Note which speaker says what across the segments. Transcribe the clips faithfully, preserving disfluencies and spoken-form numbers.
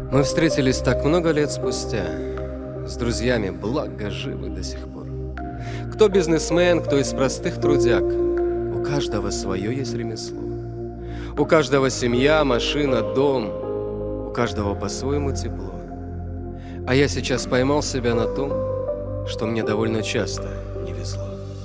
Speaker 1: Мы встретились так много лет спустя, с друзьями, благо живы до сих пор. Кто бизнесмен, кто из простых трудяг, у каждого свое есть ремесло. У каждого семья, машина, дом, у каждого по-своему тепло. А я сейчас поймал себя на том, что мне довольно часто не везло.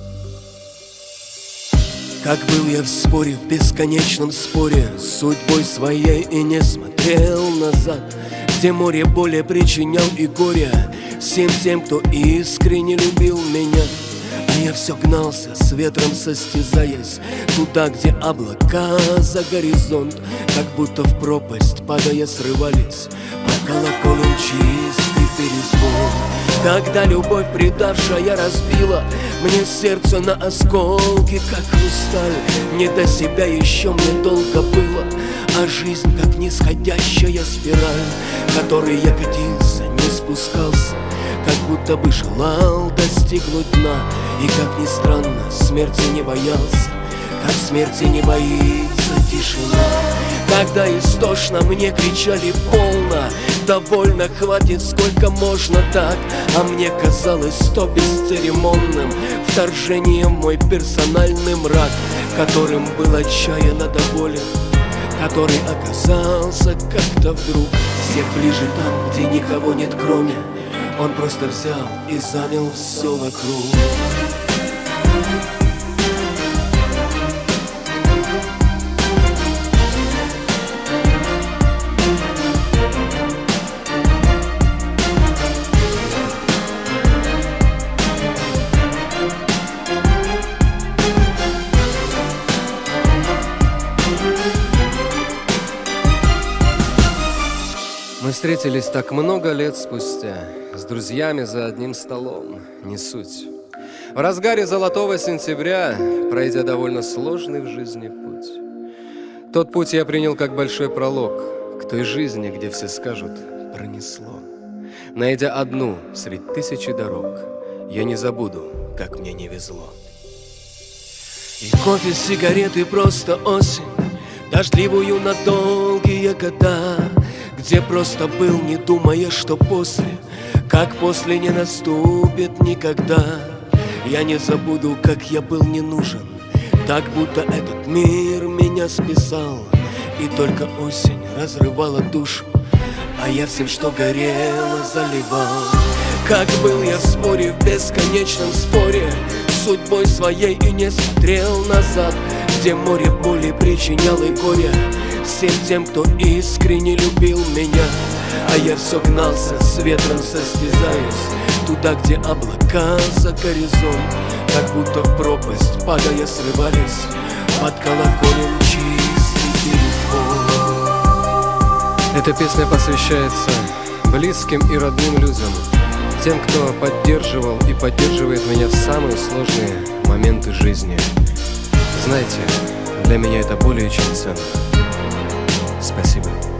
Speaker 2: Как был я в споре, в бесконечном споре с судьбой своей и не смотрел назад, где море боли причинял и горя всем тем, кто искренне любил меня. А я все гнался, с ветром состязаясь, туда, где облака за горизонт, как будто в пропасть, падая, срывались по колоколам чистый перезвон. Тогда любовь, предавшая, разбила мне сердце на осколки, как хрусталь. Не до себя еще мне долго было, а жизнь, как нисходящая спираль, которой я катился, не спускался, как будто бы желал достигнуть дна. И, как ни странно, смерти не боялся, как смерти не боится тишина. Тогда истошно мне кричали: полно, довольно, хватит, сколько можно так. А мне казалось то бесцеремонным вторжением в мой персональный мрак, которым был отчаянно доволен, который оказался как-то вдруг всех ближе там, где никого нет кроме. Он просто взял и занял все вокруг.
Speaker 1: Мы встретились так много лет спустя, с друзьями за одним столом, не суть. В разгаре золотого сентября, пройдя довольно сложный в жизни путь. Тот путь я принял как большой пролог к той жизни, где все скажут: пронесло. Найдя одну средь тысячи дорог, я не забуду, как мне не везло.
Speaker 2: И кофе, сигареты, просто осень, дождливую на долгие года, где просто был, не думая, что после, как после, не наступит никогда. Я не забуду, как я был не нужен, так будто этот мир меня списал. И только осень разрывала душу, а я всем, что горело, заливал. Как был я в споре, в бесконечном споре с судьбой своей и не смотрел назад, где море боли причиняло и горя всем тем, кто искренне любил меня. А я все гнался, с ветром состязаясь, туда, где облака за горизонт, как будто в пропасть, падая, срывались под колоколем чистый перезвон.
Speaker 1: Эта песня посвящается близким и родным людям, тем, кто поддерживал и поддерживает меня в самые сложные моменты жизни. Знаете, для меня это более чем ценно. Спасибо.